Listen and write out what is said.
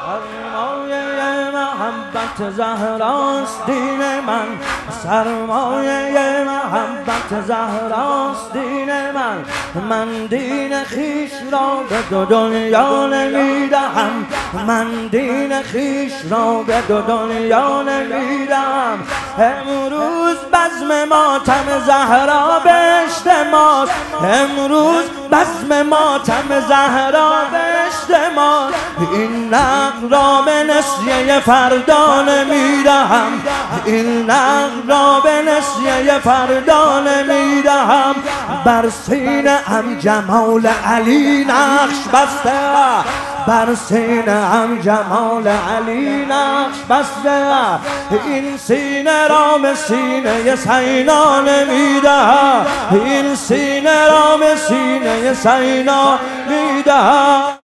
سرمایه محبت زهراست دین من، سرمایه محبت زهراست دین من. من دین خویش را به دو دنیا نمیدهم، من دین خویش را به دو دنیا نمیدهم. امروز بزم ماتم زهرا بهشت ماست، امروز بزم ماتم زهرا بهشت ماست. این نقل را به نسیه فردا نمیدهم، این نقل را به نسیه فردا نمیدهم. بر سینه ام جمال علی نقش بسته، بر سینه ام جمال علی نقش بسته. این سینه را به سینه سینا نمیدهم، این سینه را به سینه سینا میدهم.